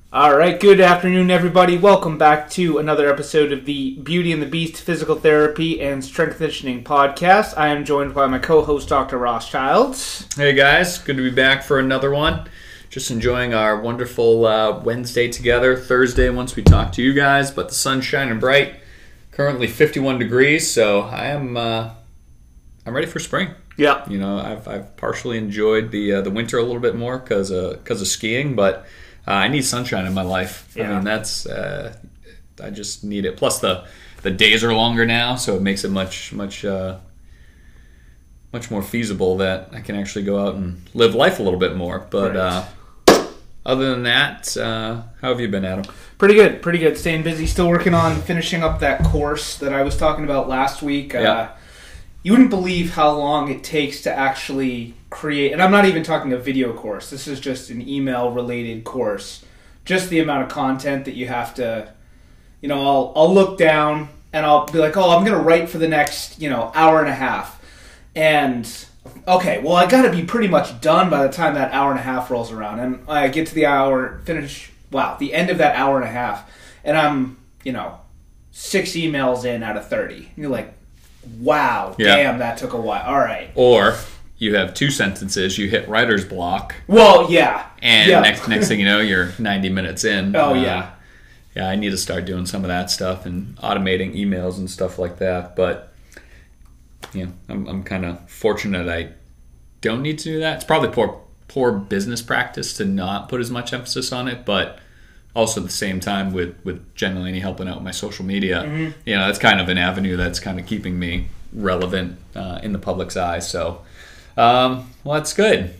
All right, good afternoon, everybody. Welcome back to another episode of the Beauty and the Beast Physical Therapy and Strength Conditioning Podcast. I am joined by my co-host, Dr. Ross Childs. Hey guys, good to be back for another one. Just enjoying our wonderful Wednesday together. Thursday once we talk to you guys, but the sun's shining bright. Currently 51 degrees, so I'm ready for spring. Yeah. You know, I've partially enjoyed the winter a little bit more because of skiing, but I need sunshine in my life. Yeah. I mean, I just need it. Plus the days are longer now, so it makes it much more feasible that I can actually go out and live life a little bit more. But Right. Other than that, how have you been, Adam? Pretty good. Staying busy. Still working on finishing up that course that I was talking about last week. Yeah. You wouldn't believe how long it takes to actually create, and I'm not even talking a video course. This is just an email-related course. Just the amount of content that you have to, I'll look down and I'll be like, oh, I'm going to write for the next, hour and a half. And, okay, well, I got to be pretty much done by the time that hour and a half rolls around. And I get to the the end of that hour and a half, and I'm, 6 emails in out of 30. And you're like, wow, Yeah. damn, that took a while. All right. Or you have two sentences, you hit writer's block, Well, yeah. and Yeah. next thing you know, you're 90 minutes in. Oh, yeah. Yeah, I need to start doing some of that stuff and automating emails and stuff like that. But I'm kind of fortunate I don't need to do that. It's probably poor business practice to not put as much emphasis on it, but also at the same time with Jen Laney helping out with my social media, Mm-hmm. that's kind of an avenue that's kind of keeping me relevant in the public's eye. So, well, that's good.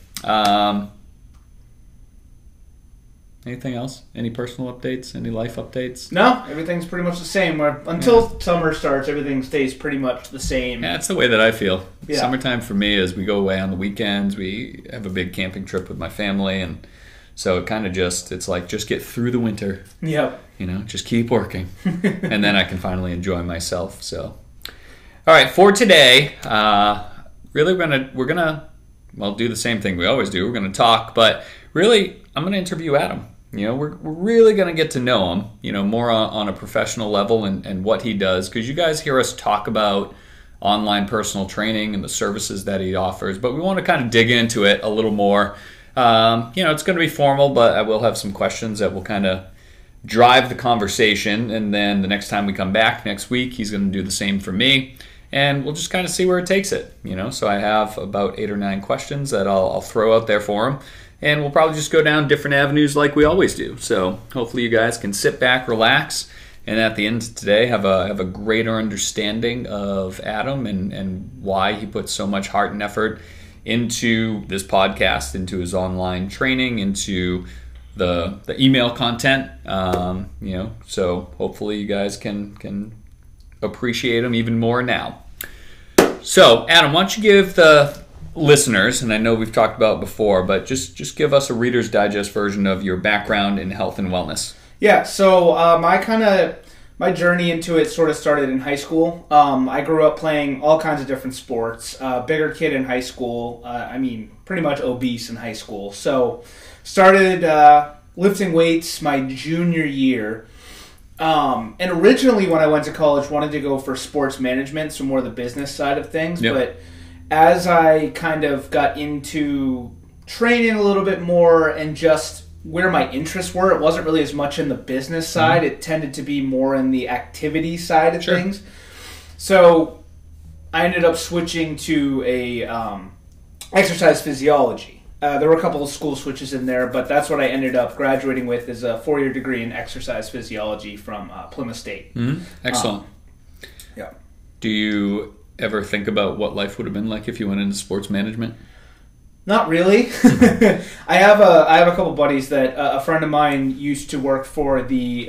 Anything else? Any personal updates? Any life updates? No, everything's pretty much the same. Until summer starts, everything stays pretty much the same. Yeah, that's the way that I feel. Yeah. Summertime for me is we go away on the weekends. We have a big camping trip with my family, and so it kind of just get through the winter. Yep. Just keep working, and then I can finally enjoy myself. So, all right, for today, really we're gonna do the same thing we always do. We're gonna talk, but really I'm gonna interview Adam. We're really gonna get to know him. More on a professional level and what he does, because you guys hear us talk about online personal training and the services that he offers, but we want to kind of dig into it a little more. It's going to be formal, but I will have some questions that will kind of drive the conversation. And then the next time we come back next week, he's going to do the same for me. And we'll just kind of see where it takes it. So I have about 8 or 9 questions that I'll throw out there for him. And we'll probably just go down different avenues like we always do. So hopefully you guys can sit back, relax, and at the end of today have a greater understanding of Adam and why he puts so much heart and effort into this podcast, into his online training, into the email content. So hopefully you guys can appreciate him even more now. So, Adam, why don't you give the listeners, and I know we've talked about it before, but just give us a Reader's Digest version of your background in health and wellness. Yeah, so my journey into it sort of started in high school. I grew up playing all kinds of different sports. Bigger kid in high school. Pretty much obese in high school. So started lifting weights my junior year. And originally when I went to college, wanted to go for sports management, so more the business side of things. Yep. But as I kind of got into training a little bit more and just where my interests were, it wasn't really as much in the business side. Mm-hmm. It tended to be more in the activity side of things. So I ended up switching to a exercise physiology. There were a couple of school switches in there, but that's what I ended up graduating with, is a 4-year degree in exercise physiology from Plymouth State. Mm-hmm. Excellent. Yeah. Do you ever think about what life would have been like if you went into sports management? Not really. I have a couple buddies that a friend of mine used to work for the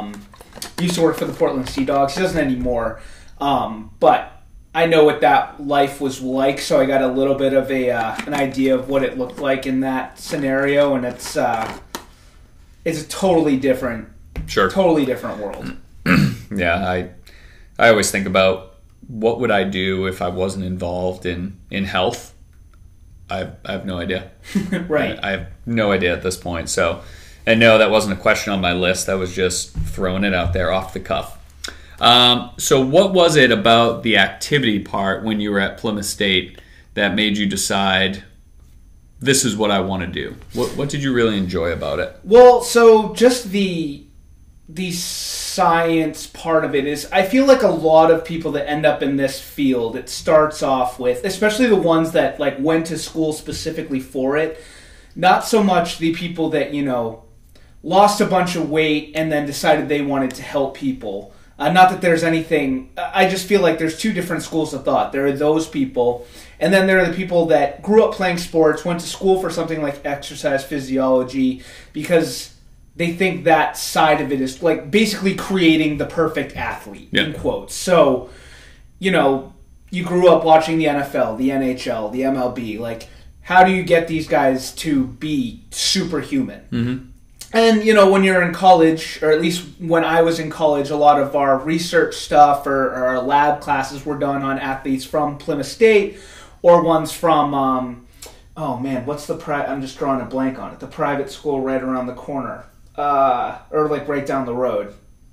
Portland Sea Dogs. He doesn't anymore, but I know what that life was like, so I got a little bit of an idea of what it looked like in that scenario, and it's a totally different world. Yeah, I always think about what would I do if I wasn't involved in health. I have no idea. Right. I have no idea at this point. So And no, that wasn't a question on my list. That was just throwing it out there off the cuff. So what was it about the activity part when you were at Plymouth State that made you decide this is what I want to do? What did you really enjoy about it? Well, so just the science part of it is, I feel like a lot of people that end up in this field, it starts off with, especially the ones that like went to school specifically for it, not so much the people that, you know, lost a bunch of weight and then decided they wanted to help people. Not that there's anything, I just feel like there's two different schools of thought. There are those people, and then there are the people that grew up playing sports, went to school for something like exercise physiology, because they think that side of it is like basically creating the perfect athlete, in quotes. So, you know, you grew up watching the NFL, the NHL, the MLB. Like, how do you get these guys to be superhuman? Mm-hmm. And, you know, when you're in college, or at least when I was in college, a lot of our research stuff or our lab classes were done on athletes from Plymouth State or ones from, oh man, what's the, I'm just drawing a blank on it, the private school right around the corner, or like right down the road.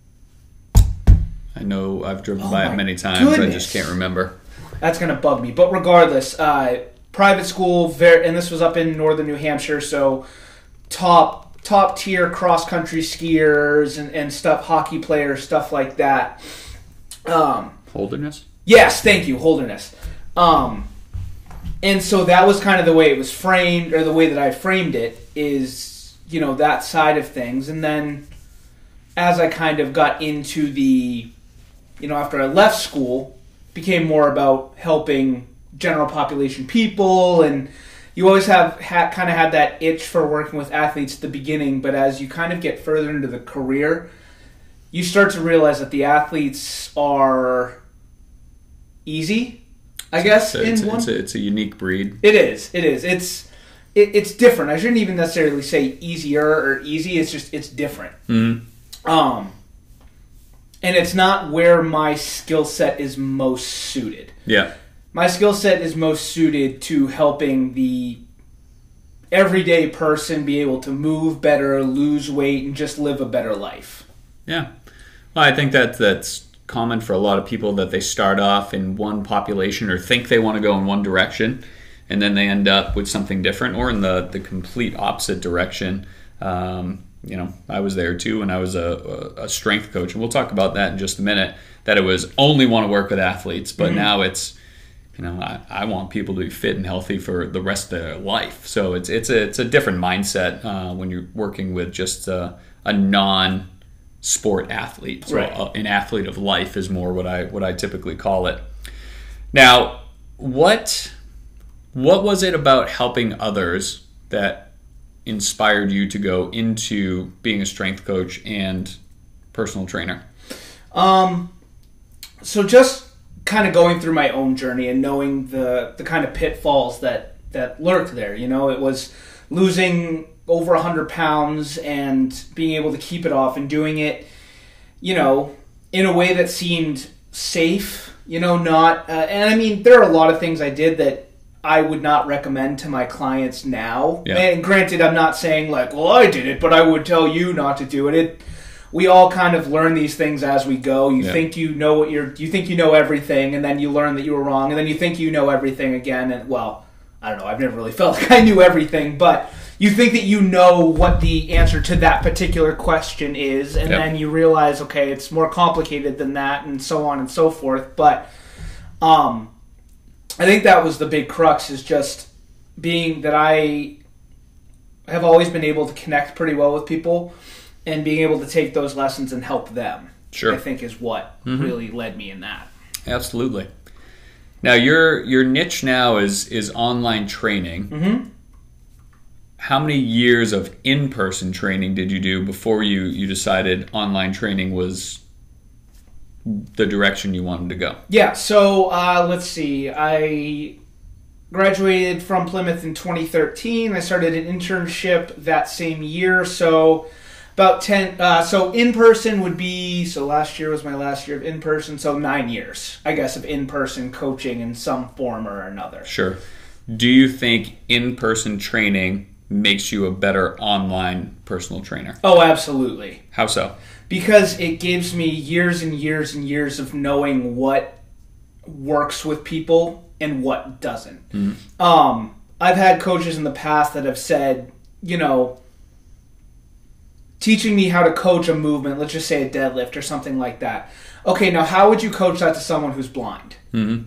I know I've driven by it many times. Goodness. I just can't remember. That's going to bug me. But regardless, private school, and this was up in northern New Hampshire, so top tier cross country skiers and stuff, hockey players, stuff like that. Holderness? Yes, thank you, Holderness. And so that was kind of the way it was framed, or the way that I framed it is, you know, that side of things. And then as I kind of got into the, you know, after I left school, became more about helping general population people, and you always kind of had that itch for working with athletes at the beginning, but as you kind of get further into the career, you start to realize that the athletes are easy, I guess. It's a unique breed. It is. It's different. I shouldn't even necessarily say easier or easy. It's just, it's different. Mm-hmm. And it's not where my skill set is most suited. Yeah. My skill set is most suited to helping the everyday person be able to move better, lose weight, and just live a better life. Yeah. Well, I think that's common for a lot of people, that they start off in one population or think they want to go in one direction, and then they end up with something different or in the complete opposite direction. You know, I was there too when I was a strength coach, and we'll talk about that in just a minute, that it was only want to work with athletes, but now it's, you know, I want people to be fit and healthy for the rest of their life. So it's a different mindset when you're working with just a non-sport athlete. So right. An athlete of life is more what I typically call it. Now, what was it about helping others that inspired you to go into being a strength coach and personal trainer? So just kind of going through my own journey and knowing the kind of pitfalls that lurked there. You know, it was losing over 100 pounds and being able to keep it off and doing it, you know, in a way that seemed safe, you know, not, and I mean, there are a lot of things I did that I would not recommend to my clients now. Yeah. And granted, I'm not saying like, well, I did it, but I would tell you not to do it. We all kind of learn these things as we go. You think you know you think you know everything, and then you learn that you were wrong, and then you think you know everything again. And well, I don't know. I've never really felt like I knew everything, but you think that you know what the answer to that particular question is, and then you realize, okay, it's more complicated than that, and so on and so forth. But I think that was the big crux, is just being that I have always been able to connect pretty well with people, and being able to take those lessons and help them, sure, I think is what really led me in that. Absolutely. Now, your niche now is online training. Mm-hmm. How many years of in-person training did you do before you decided online training was the direction you wanted to go? Yeah, so let's see. I graduated from Plymouth in 2013. I started an internship that same year, so about 10, so in-person would be, so last year was my last year of in-person, so 9 years, I guess, of in-person coaching in some form or another. Sure. Do you think in-person training makes you a better online personal trainer. Oh, absolutely. How so? Because it gives me years and years and years of knowing what works with people and what doesn't. Mm-hmm. I've had coaches in the past that have said, teaching me how to coach a movement, let's just say a deadlift or something like that. Okay, now how would you coach that to someone who's blind? Mm-hmm.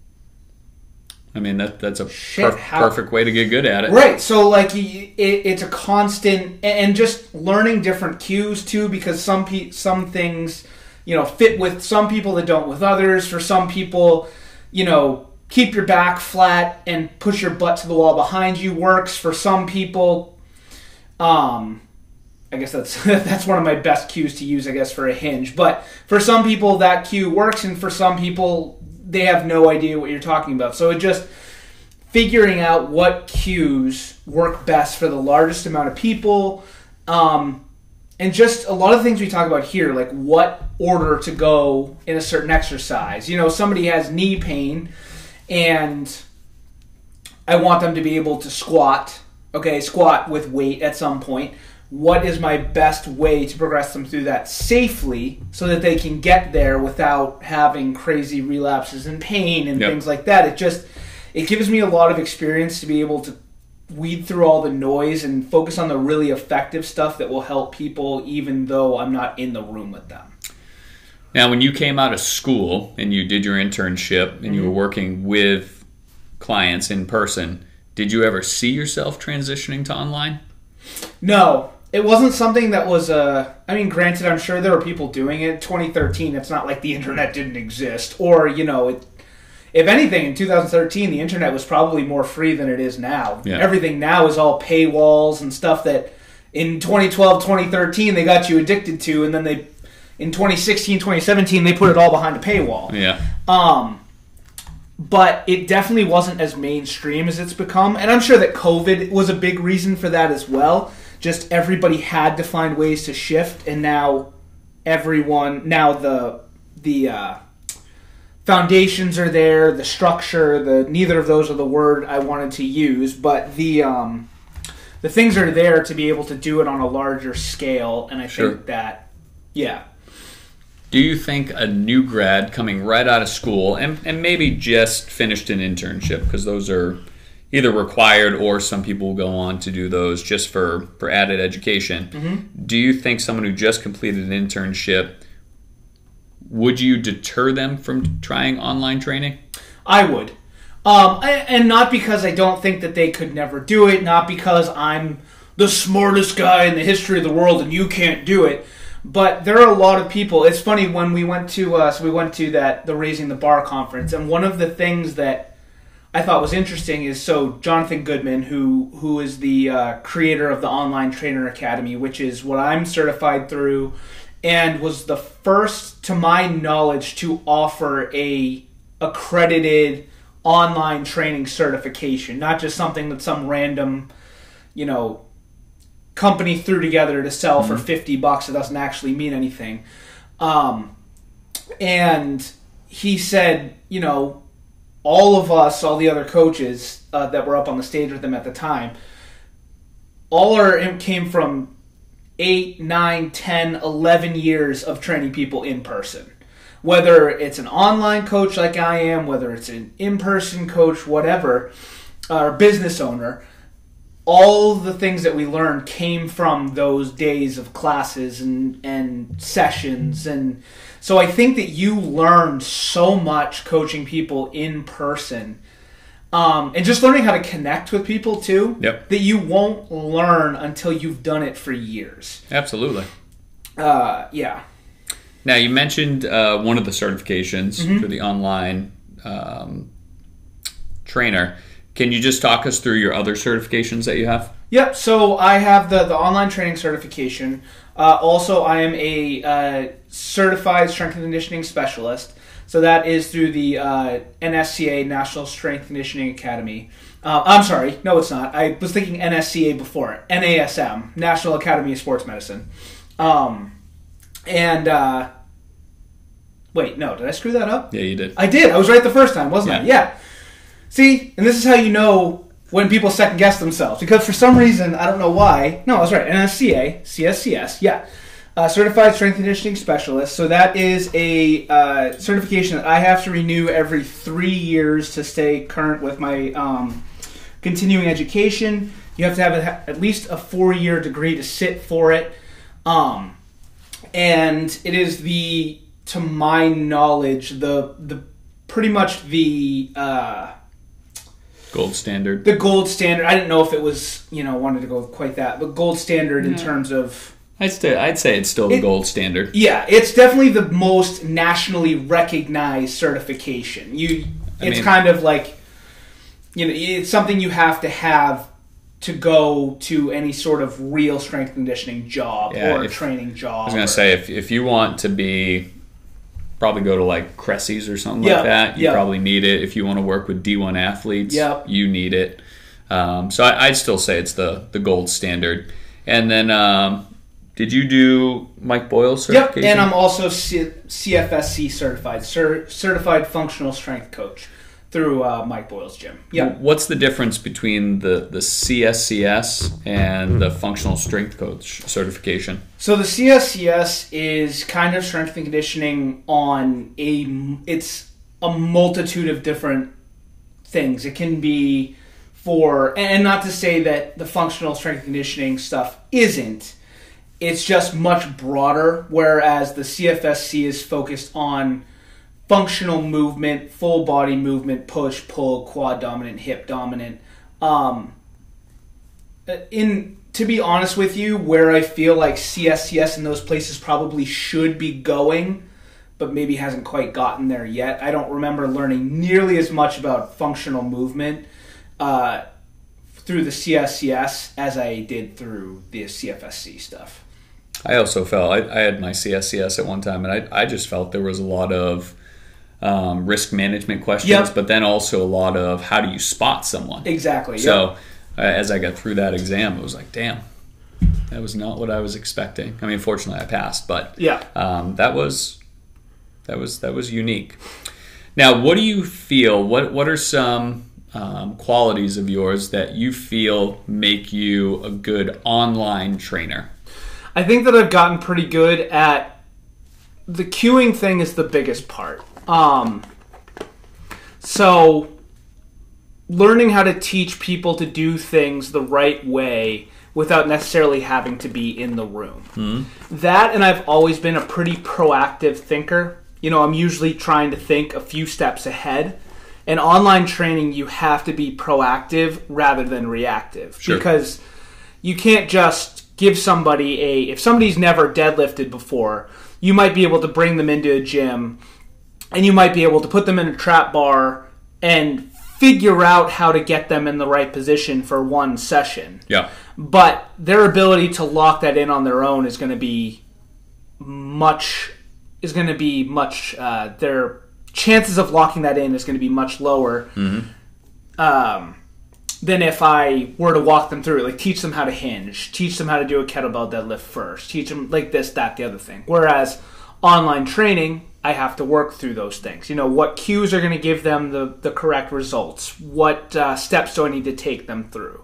I mean, that's a perfect way to get good at it. Right. So, like, it's a constant, and just learning different cues, too, because some things, fit with some people that don't with others. For some people, keep your back flat and push your butt to the wall behind you works. For some people, I guess that's one of my best cues to use, I guess, for a hinge. But for some people, that cue works, and for some people, they have no idea what you're talking about. So it just figuring out what cues work best for the largest amount of people, and just a lot of things we talk about here, like what order to go in a certain exercise. Somebody has knee pain, and I want them to be able to squat with weight at some point. What is my best way to progress them through that safely so that they can get there without having crazy relapses and pain and things like that? It gives me a lot of experience to be able to weed through all the noise and focus on the really effective stuff that will help people even though I'm not in the room with them. Now, when you came out of school and you did your internship and you were working with clients in person, did you ever see yourself transitioning to online? No. It wasn't something that was, granted, I'm sure there were people doing it. 2013, it's not like the internet didn't exist. Or, if anything, in 2013, the internet was probably more free than it is now. Yeah. Everything now is all paywalls and stuff that in 2012, 2013, they got you addicted to. And then in 2016, 2017, they put it all behind a paywall. Yeah. But it definitely wasn't as mainstream as it's become. And I'm sure that COVID was a big reason for that as well. Just everybody had to find ways to shift, and now the foundations are there, the structure, neither of those are the word I wanted to use, but the things are there to be able to do it on a larger scale, and I think that, yeah. Do you think a new grad coming right out of school, and maybe just finished an internship, because those are either required or some people will go on to do those just for added education. Mm-hmm. Do you think someone who just completed an internship, would you deter them from trying online training? I would. And not because I don't think that they could never do it, not because I'm the smartest guy in the history of the world and you can't do it, but there are a lot of people. It's funny, when we went to the Raising the Bar conference, and one of the things that I thought was interesting is, so Jonathan Goodman, who is the creator of the Online Trainer Academy, which is what I'm certified through, and was the first, to my knowledge, to offer a accredited online training certification, not just something that some random, company threw together to sell for $50. It doesn't actually mean anything. And he said, all of us, all the other coaches that were up on the stage with him at the time, came from 8, 9, 10, 11 years of training people in person. Whether it's an online coach like I am, whether it's an in-person coach, whatever, or business owner, all the things that we learned came from those days of classes and sessions. And so I think that you learn so much coaching people in person, and just learning how to connect with people too, that you won't learn until you've done it for years. Absolutely. Yeah. Now, you mentioned one of the certifications for the online trainer. Can you just talk us through your other certifications that you have? Yep. So I have the online training certification. Also, I am a certified strength and conditioning specialist. So that is through the NSCA, National Strength Conditioning Academy. I'm sorry. No, it's not. I was thinking NSCA before. NASM, National Academy of Sports Medicine. Wait, no. Did I screw that up? Yeah, you did. I did. I was right the first time, wasn't I? Yeah. See, and this is how you know when people second guess themselves. Because for some reason, I don't know why. No, I was right. NSCA, CSCS, yeah. Certified Strength and Conditioning Specialist. So that is a certification that I have to renew every 3 years to stay current with my continuing education. You have to have at least a 4-year degree to sit for it. And it is to my knowledge, the pretty much the gold standard. The gold standard. I didn't know if it was, wanted to go quite that, but gold standard in terms of... I'd say it's still the gold standard. Yeah, it's definitely the most nationally recognized certification. It's kind of like, it's something you have to go to any sort of real strength conditioning job or training job. I was going to say, if you want to be, probably go to like Cressy's or something like that. You probably need it. If you want to work with D1 athletes, you need it. So I'd still say it's the gold standard. And then... did you do Mike Boyle certification? Yep, and I'm also CFSC certified, Certified Functional Strength Coach through Mike Boyle's gym. Yep. What's the difference between the CSCS and the Functional Strength Coach certification? So the CSCS is kind of strength and conditioning on it's a multitude of different things. It can be and not to say that the functional strength and conditioning stuff isn't. It's just much broader, whereas the CFSC is focused on functional movement, full body movement, push, pull, quad dominant, hip dominant. To be honest with you, where I feel like CSCS in those places probably should be going, but maybe hasn't quite gotten there yet. I don't remember learning nearly as much about functional movement through the CSCS as I did through the CFSC stuff. I also felt, I had my CSCS at one time, and I just felt there was a lot of risk management questions, but then also a lot of how do you spot someone? Exactly. So as I got through that exam, it was like, damn, that was not what I was expecting. I mean, fortunately I passed, but that was unique. Now, what do you feel, what are some qualities of yours that you feel make you a good online trainer? I think that I've gotten pretty good at the cueing thing is the biggest part. So learning how to teach people to do things the right way without necessarily having to be in the room. Mm-hmm. That, and I've always been a pretty proactive thinker. I'm usually trying to think a few steps ahead. In online training, you have to be proactive rather than reactive. Sure. Because you can't just give somebody if somebody's never deadlifted before, you might be able to bring them into a gym and you might be able to put them in a trap bar and figure out how to get them in the right position for one session. Yeah. But their ability to lock that in on their own is going to be much, their chances of locking that in is going to be much lower. Mm-hmm. Than if I were to walk them through it, like teach them how to hinge, teach them how to do a kettlebell deadlift first, teach them like this, that, the other thing. Whereas online training, I have to work through those things. What cues are going to give them the correct results? What steps do I need to take them through?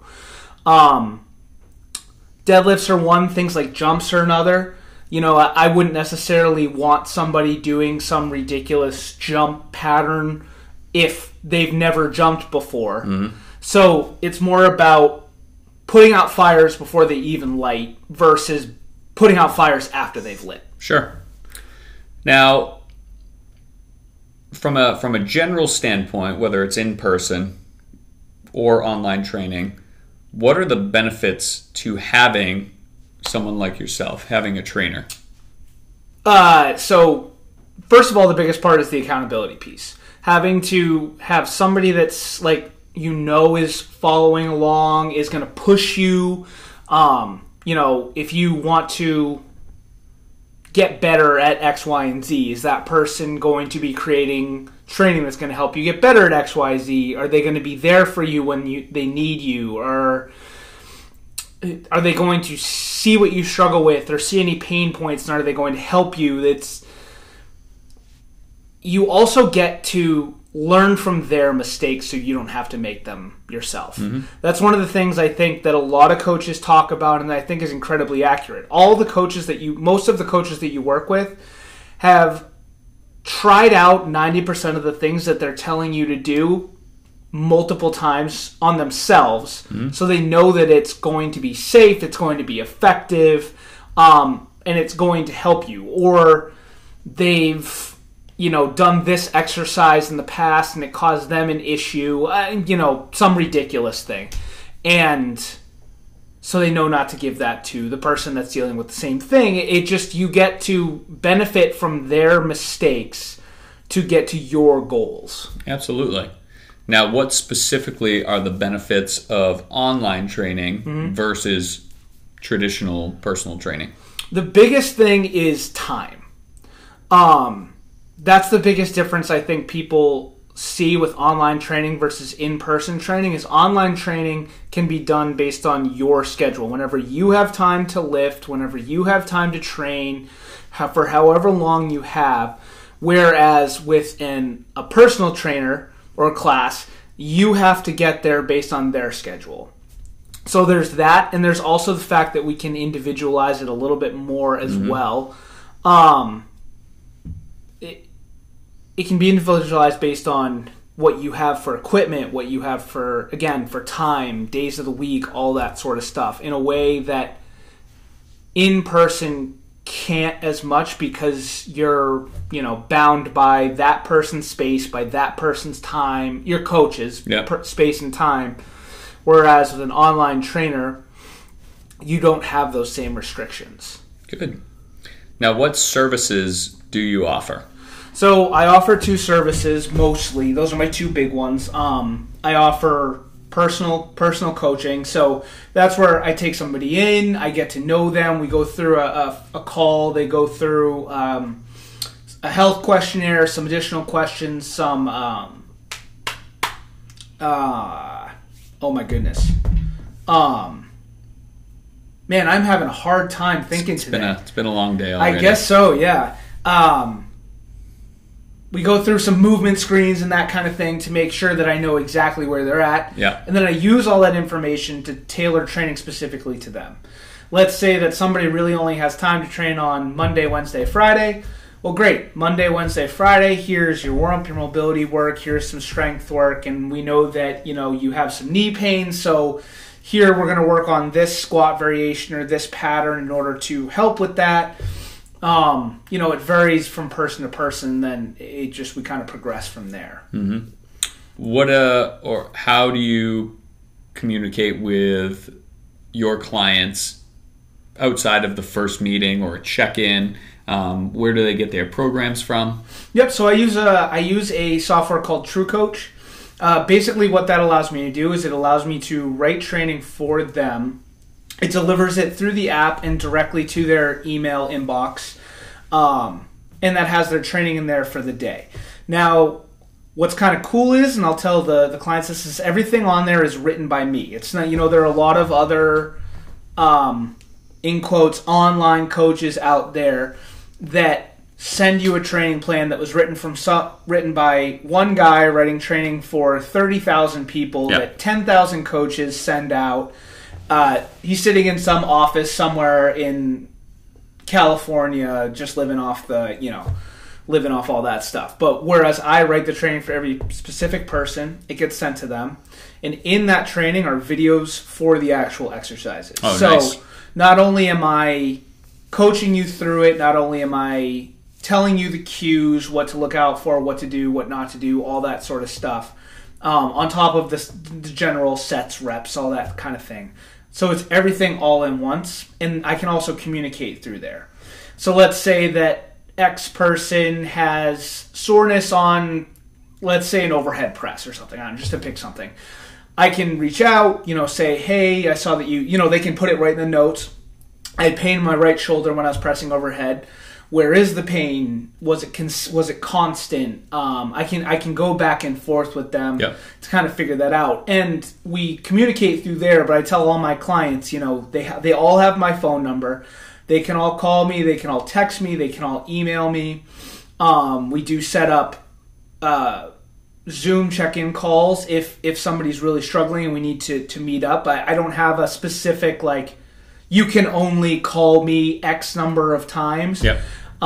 Deadlifts are one, things like jumps are another. I wouldn't necessarily want somebody doing some ridiculous jump pattern if they've never jumped before. Mm-hmm. So it's more about putting out fires before they even light versus putting out fires after they've lit. Sure. Now, from a general standpoint, whether it's in person or online training, what are the benefits to having someone like yourself, having a trainer? So first of all, the biggest part is the accountability piece. Having to have somebody that's like, is following along, is going to push you. If you want to get better at X, Y, and Z, is that person going to be creating training that's going to help you get better at X, Y, Z? Are they going to be there for you when they need you? Or are they going to see what you struggle with or see any pain points, and are they going to help you? You also get to learn from their mistakes so you don't have to make them yourself. That's one of the things I think that a lot of coaches talk about, and I think is incredibly accurate. Most of the coaches that you work with have tried out 90% of the things that they're telling you to do multiple times on themselves, so they know that it's going to be safe, it's going to be effective, and it's going to help you. Or they've done this exercise in the past and it caused them an issue, some ridiculous thing. And so they know not to give that to the person that's dealing with the same thing. You get to benefit from their mistakes to get to your goals. Absolutely. Now, what specifically are the benefits of online training versus traditional personal training? The biggest thing is time. That's the biggest difference I think people see with online training versus in-person training. Is online training can be done based on your schedule. Whenever you have time to lift, whenever you have time to train, for however long you have. Whereas with a personal trainer or a class, you have to get there based on their schedule. So there's that, and there's also the fact that we can individualize it a little bit more as well. It can be individualized based on what you have for equipment, what you have for time, days of the week, all that sort of stuff, in a way that in-person can't as much, because you're, bound by that person's space, by that person's time, your coach's space and time. Whereas with an online trainer, you don't have those same restrictions. Good. Now, what services do you offer? So I offer 2 services mostly. Those are my 2 big ones. I offer personal coaching. So that's where I take somebody in, I get to know them, we go through a call, they go through a health questionnaire, some additional questions, some oh my goodness. Man, I'm having a hard time thinking today. It's been a long day already. I guess so, yeah. We go through some movement screens and that kind of thing to make sure that I know exactly where they're at. Yeah. And then I use all that information to tailor training specifically to them. Let's say that somebody really only has time to train on Monday, Wednesday, Friday. Well, great. Monday, Wednesday, Friday, here's your warm-up, your mobility work, here's some strength work, and we know that, you have some knee pain, so here we're going to work on this squat variation or this pattern in order to help with that. It varies from person to person, then we kind of progress from there. Mm-hmm. Or how do you communicate with your clients outside of the first meeting or a check-in? Where do they get their programs from? Yep. So I use a software called TrueCoach. Basically, what that allows me to do is it allows me to write training for them. It delivers it through the app and directly to their email inbox, and that has their training in there for the day. Now, what's kind of cool is, and I'll tell the clients this, is everything on there is written by me. It's not, there are a lot of other, in quotes, online coaches out there that send you a training plan that was written by one guy writing training for 30,000 people that 10,000 coaches send out. He's sitting in some office somewhere in California, just living off all that stuff. But whereas I write the training for every specific person, it gets sent to them. And in that training are videos for the actual exercises. Oh, so nice. Not only am I coaching you through it, not only am I telling you the cues, what to look out for, what to do, what not to do, all that sort of stuff, on top of the general sets, reps, all that kind of thing. So it's everything all in once, and I can also communicate through there. So let's say that X person has soreness on, let's say, an overhead press or something, just to pick something. I can reach out, say, hey, I saw that they can put it right in the notes. I had pain in my right shoulder when I was pressing overhead. Where is the pain? Was it constant? I can go back and forth with them to kind of figure that out, and we communicate through there. But I tell all my clients, they all have my phone number. They can all call me. They can all text me. They can all email me. We do set up Zoom check-in calls if somebody's really struggling and we need to meet up. I don't have a specific, like, you can only call me X number of times. Yep.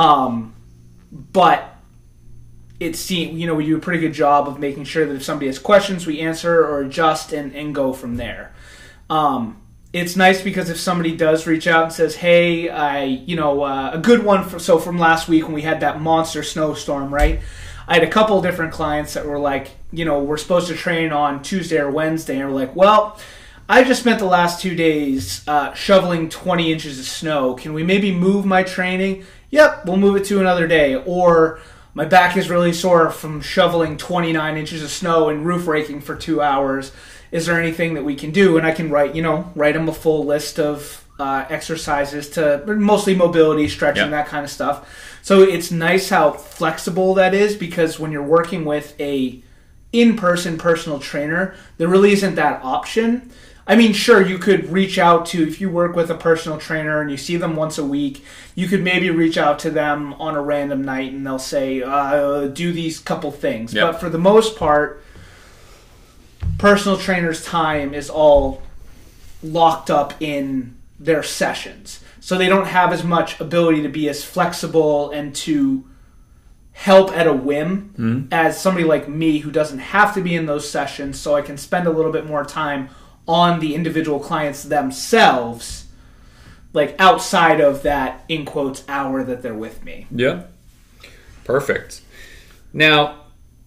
But we do a pretty good job of making sure that if somebody has questions, we answer or adjust and go from there. It's nice because if somebody does reach out and says, hey, a good one from last week when we had that monster snowstorm, right? I had a couple of different clients that were like, we're supposed to train on Tuesday or Wednesday, and we're like, well, I just spent the last 2 days shoveling 20 inches of snow. Can we maybe move my training? Yep, we'll move it to another day. Or my back is really sore from shoveling 29 inches of snow and roof raking for 2 hours. Is there anything that we can do? And I can write them a full list of exercises to mostly mobility, stretching, that kind of stuff. So it's nice how flexible that is, because when you're working with a in-person personal trainer, there really isn't that option. I mean, sure, you could reach out to, if you work with a personal trainer and you see them once a week, you could maybe reach out to them on a random night and they'll say, do these couple things. Yep. But for the most part, personal trainers' time is all locked up in their sessions. So they don't have as much ability to be as flexible and to help at a whim as somebody like me who doesn't have to be in those sessions, so I can spend a little bit more time on the individual clients themselves, like outside of that, in quotes, hour that they're with me. Yeah. Perfect. Now,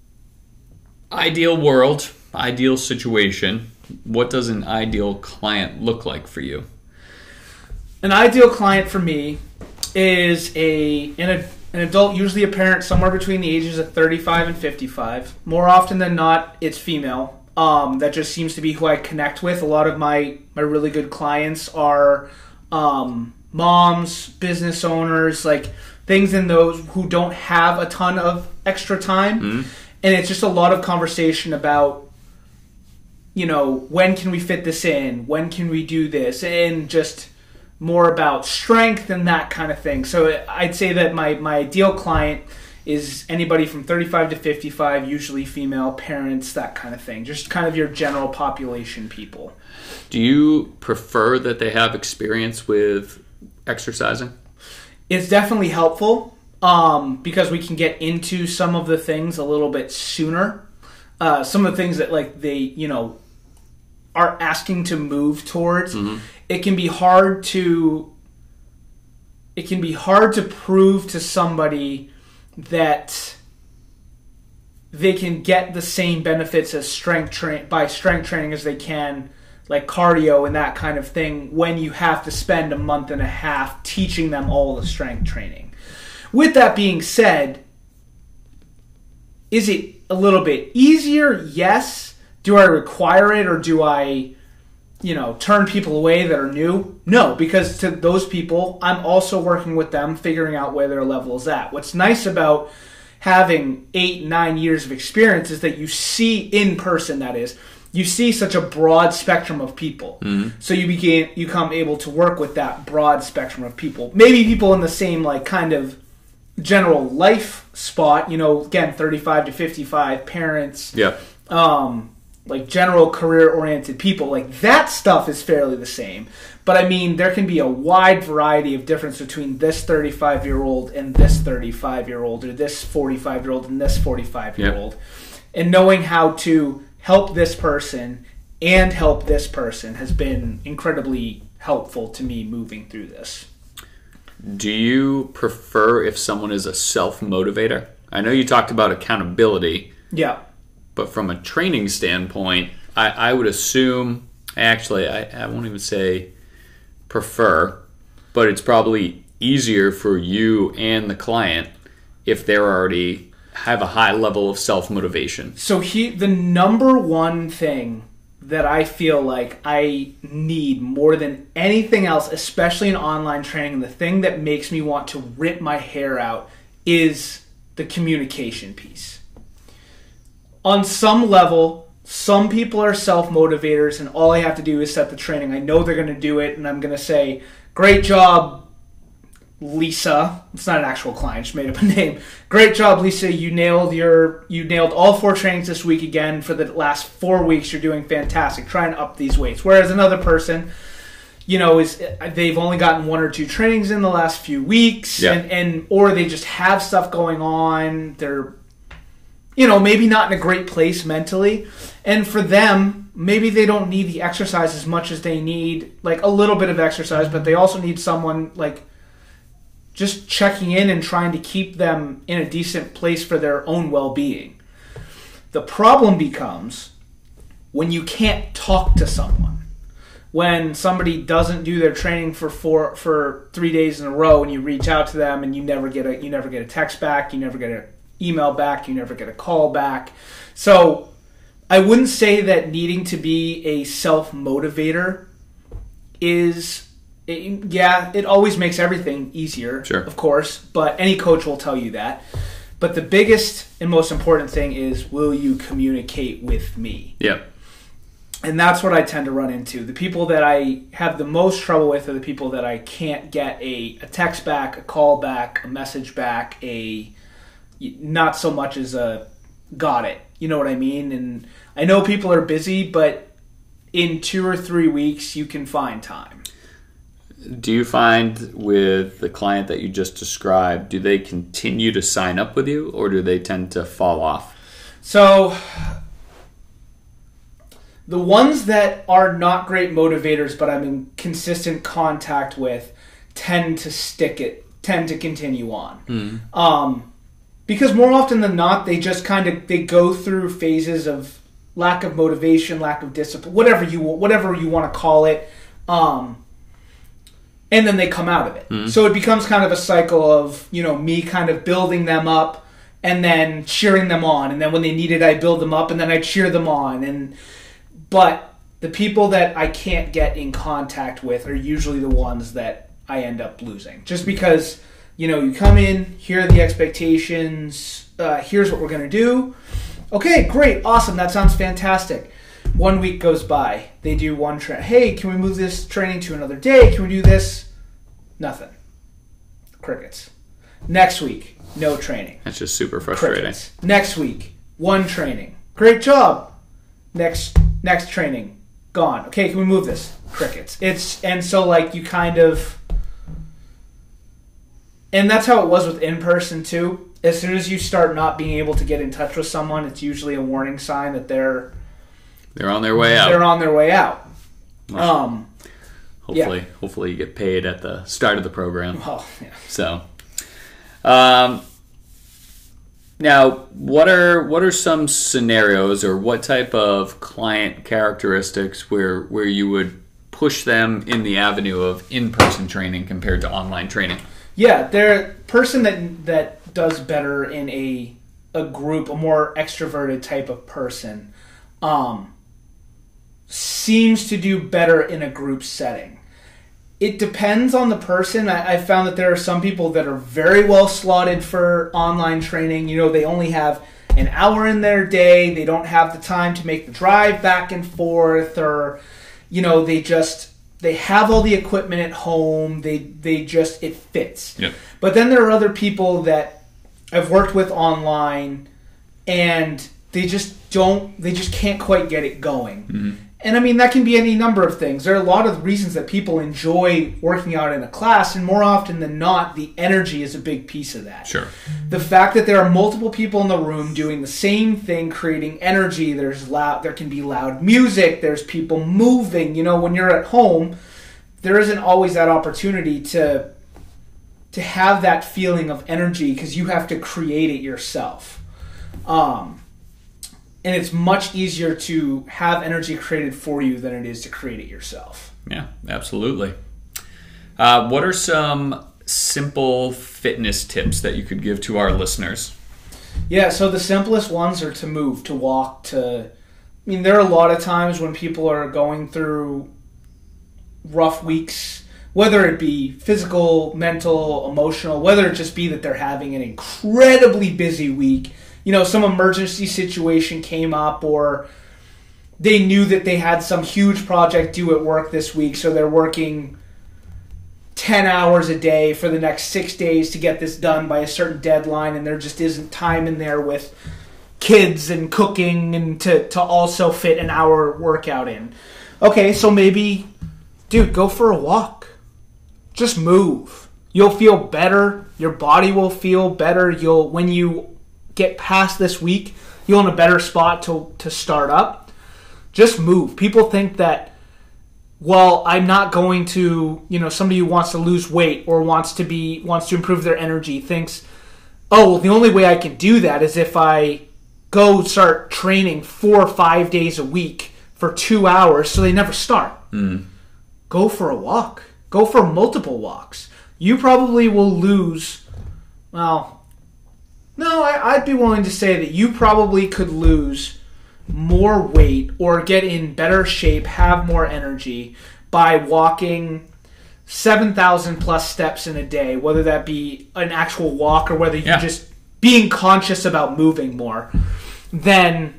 ideal world, ideal situation, what does an ideal client look like for you? An ideal client for me is an adult, usually a parent, somewhere between the ages of 35 and 55. More often than not, it's female. That just seems to be who I connect with. A lot of my really good clients are moms, business owners, like things in those who don't have a ton of extra time. And it's just a lot of conversation about, when can we fit this in? When can we do this? And just more about strength and that kind of thing. So I'd say that my ideal client is anybody from 35 to 55, usually female, parents, that kind of thing. Just kind of your general population people. Do you prefer that they have experience with exercising? It's definitely helpful because we can get into some of the things a little bit sooner. Some of the things that they are asking to move towards. It can be hard to prove to somebody that they can get the same benefits as strength training as they can, like cardio and that kind of thing, when you have to spend a month and a half teaching them all the strength training. With that being said, is it a little bit easier? Yes. Do I require it, or do I turn people away that are new? No, because to those people, I'm also working with them, figuring out where their level is at. What's nice about having 8-9 years of experience is that you see in person, that is, you see such a broad spectrum of people. So you become able to work with that broad spectrum of people. Maybe people in the same kind of general life spot, again, 35 to 55, parents. Yeah. General career-oriented people, that stuff is fairly the same. But I mean, there can be a wide variety of difference between this 35-year-old and this 35-year-old, or this 45-year-old and this 45-year-old. Yep. And knowing how to help this person and help this person has been incredibly helpful to me moving through this. Do you prefer if someone is a self-motivator? I know you talked about accountability. Yeah. But from a training standpoint, I would assume, actually, I won't even say prefer, but it's probably easier for you and the client if they're already have a high level of self-motivation. So the number one thing that I feel like I need more than anything else, especially in online training, the thing that makes me want to rip my hair out is the communication piece. On some level, some people are self-motivators, and all I have to do is set the training. I know they're going to do it, and I'm going to say, great job, Lisa. It's not an actual client, just made up a name. Great job, Lisa. You nailed all 4 trainings this week again. For the last 4 weeks, you're doing fantastic. Try and up these weights. Whereas another person, they've only gotten 1 or 2 trainings in the last few weeks, or they just have stuff going on. They're, maybe not in a great place mentally. And for them, maybe they don't need the exercise as much as they need, like, a little bit of exercise, but they also need someone, like, just checking in and trying to keep them in a decent place for their own well-being. The problem becomes when you can't talk to someone. When somebody doesn't do their training for 3 days in a row, and you reach out to them and you never get a text back, you never get an email back, you never get a call back. So I wouldn't say that needing to be a self-motivator is... it always makes everything easier, sure, of course, but any coach will tell you that. But the biggest and most important thing is, will you communicate with me? Yep. And that's what I tend to run into. The people that I have the most trouble with are the people that I can't get a text back, a call back, a message back, not so much as a got it. You know what I mean? And I know people are busy, but in 2 or 3 weeks, you can find time. Do you find with the client that you just described, do they continue to sign up with you, or do they tend to fall off? So the ones that are not great motivators, but I'm in consistent contact with, tend to continue on. Because more often than not, they just they go through phases of lack of motivation, lack of discipline, whatever you want to call it. And then they come out of it. So it becomes kind of a cycle of, me kind of building them up and then cheering them on. And then when they need it, I build them up and then I cheer them on. But the people that I can't get in contact with are usually the ones that I end up losing. Just because, you come in, here are the expectations, here's what we're going to do. Okay, great, awesome, that sounds fantastic. 1 week goes by. They do one training. Hey, can we move this training to another day? Can we do this? Nothing. Crickets. Next week, no training. That's just super frustrating. Crickets. Next week, 1 training. Great job. Next training, gone. Okay, can we move this? Crickets. You kind of... And that's how it was with in-person, too. As soon as you start not being able to get in touch with someone, it's usually a warning sign that they're on their way out. They're on their way out. Well, hopefully you get paid at the start of the program. Oh, yeah. So, now, what are some scenarios, or what type of client characteristics where you would push them in the avenue of in-person training compared to online training? Yeah, they're person that does better in a group, a more extroverted type of person. Seems to do better in a group setting. It depends on the person. I found that there are some people that are very well slotted for online training. They only have an hour in their day. They don't have the time to make the drive back and forth, or, they have all the equipment at home. It fits. Yep. But then there are other people that I've worked with online, and they just can't quite get it going. Mm-hmm. And I mean, that can be any number of things. There are a lot of reasons that people enjoy working out in a class, and more often than not, the energy is a big piece of that. Sure. The fact that there are multiple people in the room doing the same thing, creating energy, there can be loud music, there's people moving. When you're at home, there isn't always that opportunity to have that feeling of energy because you have to create it yourself. And it's much easier to have energy created for you than it is to create it yourself. Yeah, absolutely. What are some simple fitness tips that you could give to our listeners? Yeah, so the simplest ones are to move, to walk, there are a lot of times when people are going through rough weeks, whether it be physical, mental, emotional, whether it just be that they're having an incredibly busy week. Some emergency situation came up, or they knew that they had some huge project due at work this week, so they're working 10 hours a day for the next 6 days to get this done by a certain deadline, and there just isn't time in there with kids and cooking and to also fit an hour workout in. Okay, so maybe, dude, go for a walk. Just move. You'll feel better. Your body will feel better. When you get past this week, you're in a better spot to start up. Just move. People think that, well, I'm not going to, somebody who wants to lose weight or wants to improve their energy thinks, oh, well, the only way I can do that is if I go start training 4 or 5 days a week for 2 hours, so they never start. Go for a walk. Go for multiple walks. You probably will lose, well, no, I'd be willing to say that you probably could lose more weight or get in better shape, have more energy by walking 7,000 plus steps in a day, whether that be an actual walk or whether you're just being conscious about moving more, than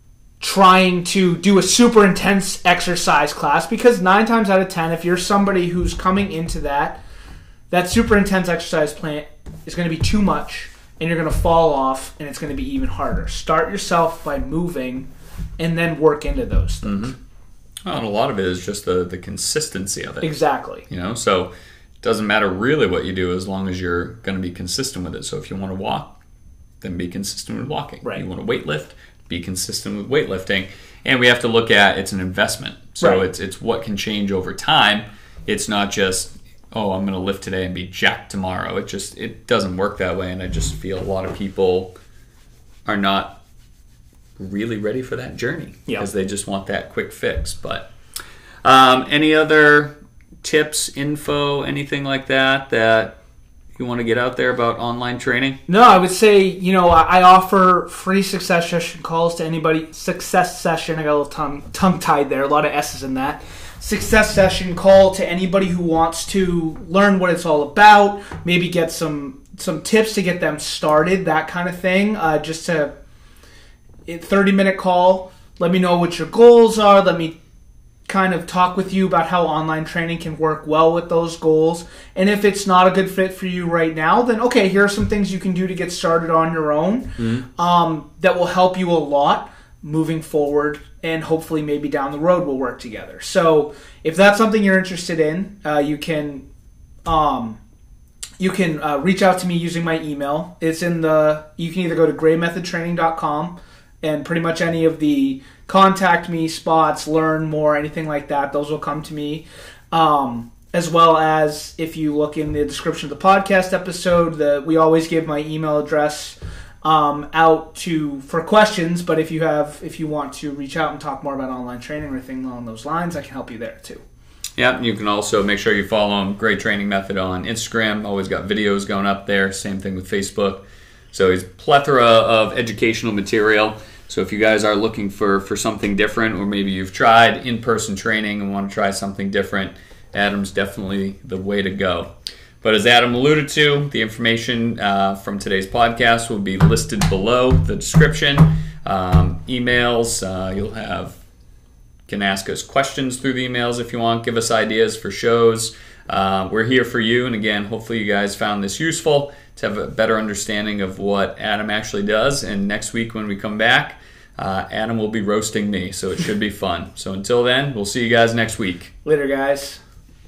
trying to do a super intense exercise class. Because 9 times out of 10, if you're somebody who's coming into that super intense exercise plan is going to be too much, and you're going to fall off, and it's going to be even harder. Start yourself by moving, and then work into those things. Well, and a lot of it is just the consistency of it. Exactly. So it doesn't matter really what you do as long as you're going to be consistent with it. So if you want to walk, then be consistent with walking. Right. You want to weightlift, be consistent with weightlifting. And we have to look at it's an investment. So it's what can change over time. It's not just, oh, I'm going to lift today and be jacked tomorrow. It doesn't work that way. And I just feel a lot of people are not really ready for that journey because they just want that quick fix. But any other tips, info, anything like that you want to get out there about online training? No, I would say, I offer free success session calls to anybody. Success session, I got a little tongue-tied there, a lot of S's in that. Success session call to anybody who wants to learn what it's all about, maybe get some tips to get them started, that kind of thing. Just a 30-minute call. Let me know what your goals are. Let me kind of talk with you about how online training can work well with those goals. And if it's not a good fit for you right now, then okay, here are some things you can do to get started on your own that will help you a lot moving forward, and hopefully maybe down the road we'll work together. So if that's something you're interested in, you can reach out to me using my email. You can either go to graymethodtraining.com, and pretty much any of the contact me spots, learn more, anything like that, those will come to me. As well as if you look in the description of the podcast episode, we always give my email address out for questions. But if you want to reach out and talk more about online training or anything along those lines, I can help you there too. Yeah, you can also make sure you follow Gray Training Method on Instagram. Always got videos going up there. Same thing with Facebook. So he's a plethora of educational material. So if you guys are looking for something different, or maybe you've tried in-person training and want to try something different, Adam's definitely the way to go. But as Adam alluded to, the information from today's podcast will be listed below the description. Emails, can ask us questions through the emails if you want. Give us ideas for shows. We're here for you. And again, hopefully you guys found this useful to have a better understanding of what Adam actually does. And next week when we come back, Adam will be roasting me, so it should be fun. So until then, we'll see you guys next week. Later, guys.